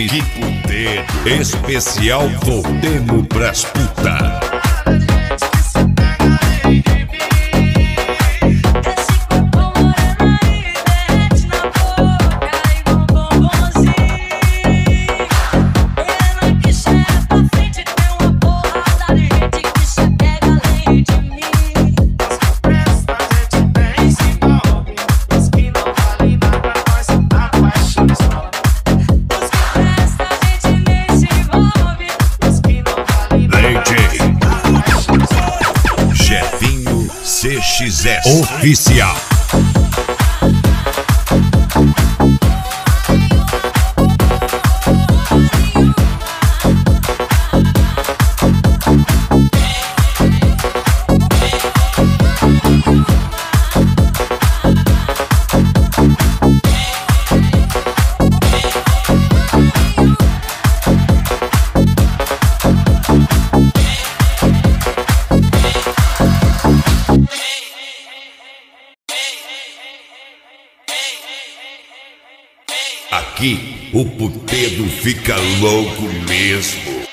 Equipe de puteiro especial Voltemos pras puta. Jefinho CXS Oficial. Aqui o puteiro fica louco mesmo.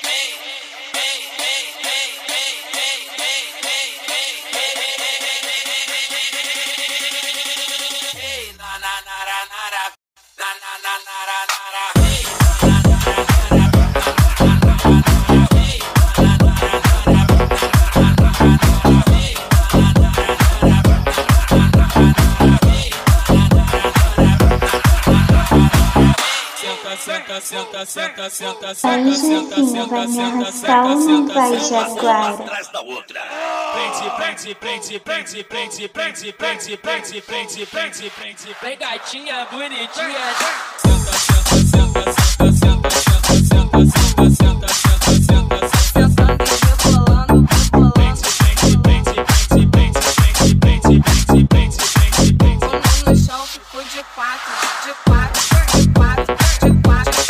Senta, senta, senta, senta, senta, senta, senta, senta, senta, senta, uma atrás da outra. Prende, prende, prende, prende, prende, prende, prende, prende, prende, prende, prende, prende, gatinha bonitinha. Senta, senta, senta, senta, senta, senta, senta, senta, senta, senta, senta, rebolando, rebolando. Prende, prende, prende, prende, prende, prende, prende, prende, prende, prende. No chão ficou de quatro, de quatro, de quatro, de quatro.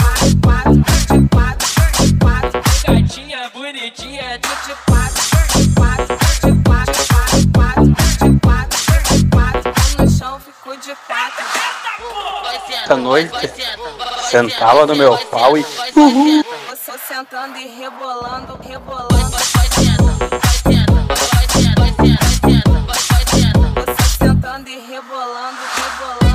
Gatinha bonitinha de quatro, de quatro, de quatro, de quatro, de quatro, de quatro. No chão ficou de quatro. Essa noite sentava no meu pau e Você sentando e rebolando, rebolando. Você sentando e rebolando, rebolando.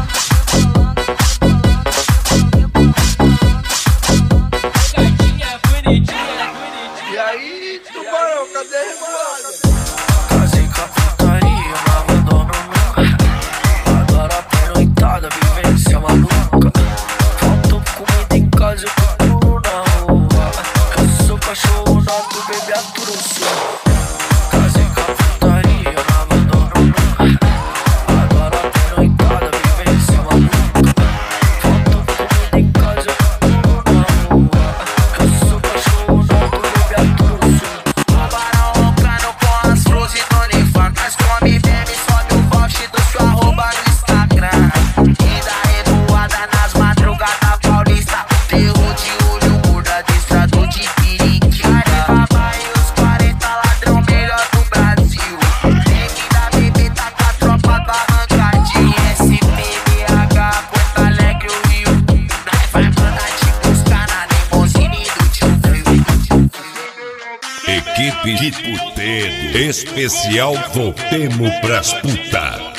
E aí, tubarão, cadê a rebolada? Casei com a putaria, mas abandono nunca. Adoro a noitada, vivência maluca. Faltou comida em casa, eu procuro na rua. Eu sou cachorro nato, bebê aturo sul. Casei com a putaria, mas abandono nunca. Adoro a noitada, vivência maluca. Faltou comida em casa, eu procuro na rua. Eu sou cachorro nato, bebê aturo sul. Tubarão roncando com as flores e Tony Facas. Come, bebe, sobe o post do seu arroba no Instagram. E da revoada nas madrugadas paulista. Terror de olho, gorda, adestrado de piriquinha. Alibaba e os 40 ladrão melhor do Brasil. Tem que dar bebê, tá com a tropa do arrancadinho. SPBH, Porto Alegre, o Rio. Nós vai mandar te buscar na limousine do tio Frio. Equipe de puteiro especial Voltemos pras puta.